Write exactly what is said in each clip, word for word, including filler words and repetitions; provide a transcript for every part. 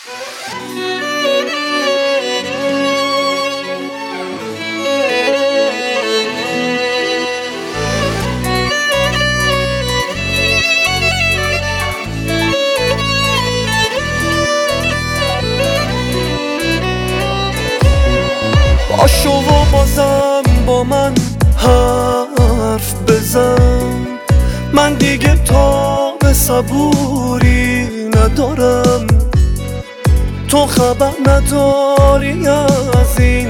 باشو و بازم با من حرف بزن، من دیگه تاب صبوری ندارم. تو خبر نداری از این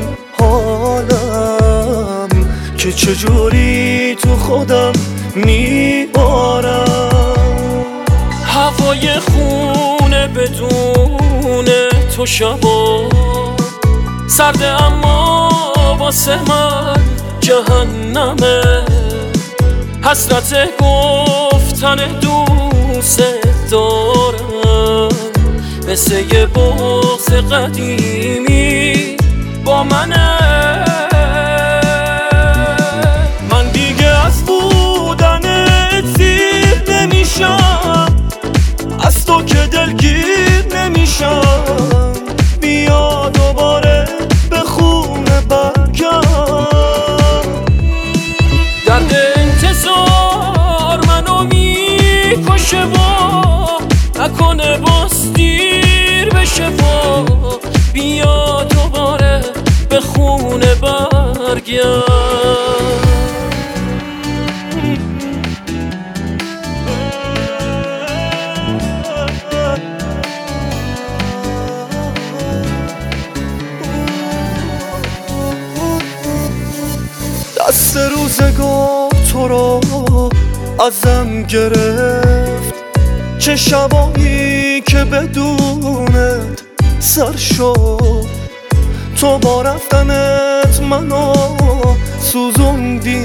حالم که چجوری تو خودم میبارم. هوای خونه بدون تو شبا سرده، اما واسه من جهنمه. حسرت گفتن دوست دارم، مثل یه بغض قدیمی با منه. من دیگه از بودنت سیر نمیشم، از تو که دلگیر نمیشم. بیا دوباره به خونه برگرد. درد انتظار منو میکشه و نکنه باز دیر بشه و بیا دوباره به خونه برگرد. دست روزگار تو رو ازم گرفت، چه شبایی که بدونت سر شد. تو با رفتنت منو سوزوندی،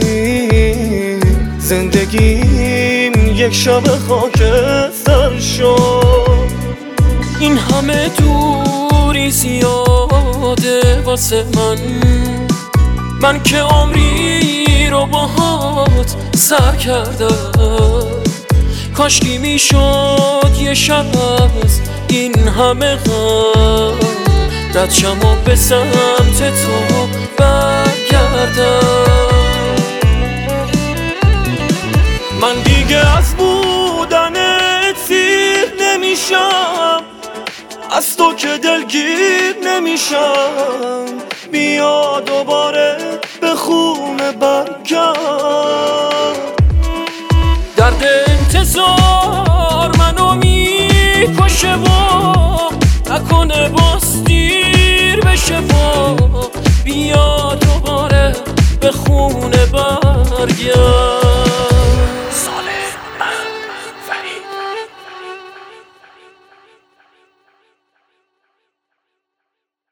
زندگیم یک شب خاکستر شد. این همه دوری زیاده واسه من، من که عمری رو باهات سر کردم. کاشکی میشد یه شب از این همه غم رد شم و به سمت تو برگردم. من دیگه از بودنت سیر نمیشم، از تو که دلگیر نمیشم. بیا دوباره به خونه برگرد. درد انتظار منو میکشه و نکنه باز دیر بشه و بیا دوباره به خونه برگرد.